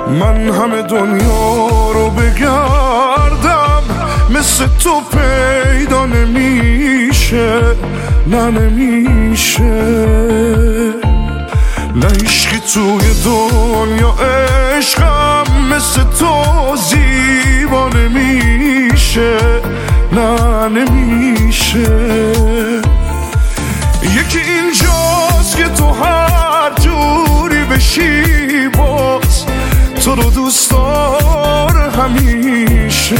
من همه دنیا رو بگردم مثل تو پیدا نمیشه، نه نمیشه. نه عشقی توی دنیا عشقم مثل تو زیبا نمیشه، نه نمیشه. یکی اینجاست که تو هر جوری بشی باز تو رو دوست داره همیشه.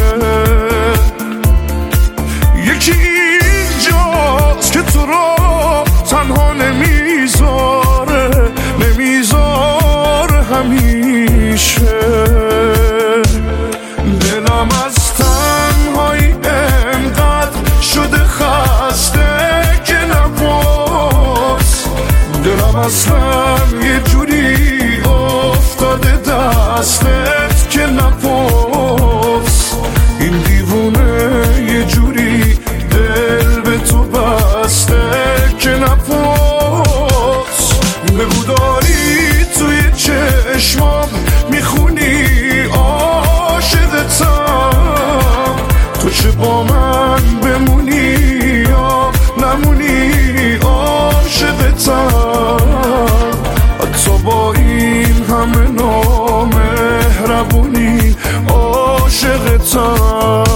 یکی اینجاست که تو رو تنها نمیذاره همیشه. دلم از تنهایی انقدر شده خسته که نباز، دلم اصلا یه جوری افتاده دستت که نباز. این دیوونه یه جوری دل به تو بسته که نباز. بگو داری توی چشمام میخونی عاشقتم، تو چه با من بمونی یا نمونی عاشقتم. حتی با این همه نامهربونی عاشقتم.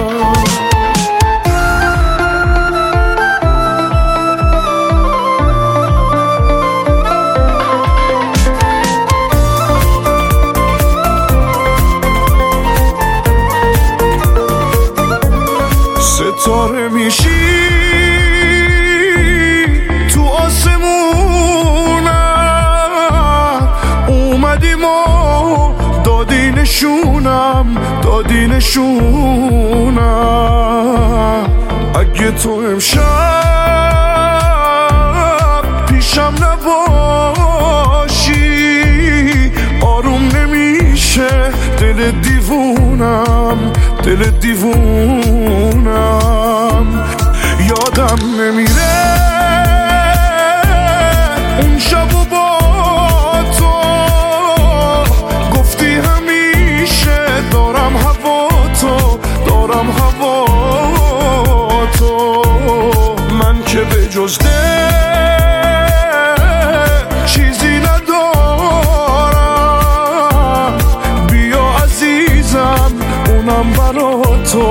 ستاره میشی تو آسمونم، اومدیم و دادی نشونم. اگه تو امشب پیشم نباشی آروم نمیشه دل دیوونم. یادم نمیره اون شب و با تو گفتی همیشه دارم هوا تو. من که به جز دل چیزی ندارم، بیا عزیزم اونم برا تو.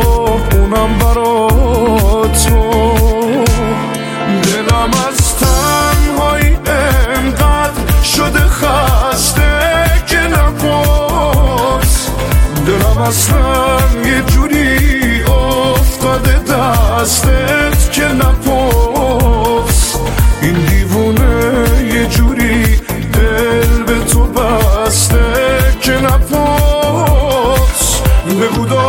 دلم از تنهایی انقدر شده خسته که نباز، دلم اصلا یه جوری افتاده دستت که نباز. این دیوونه یه جوری دل به تو بسته که نباز. بگو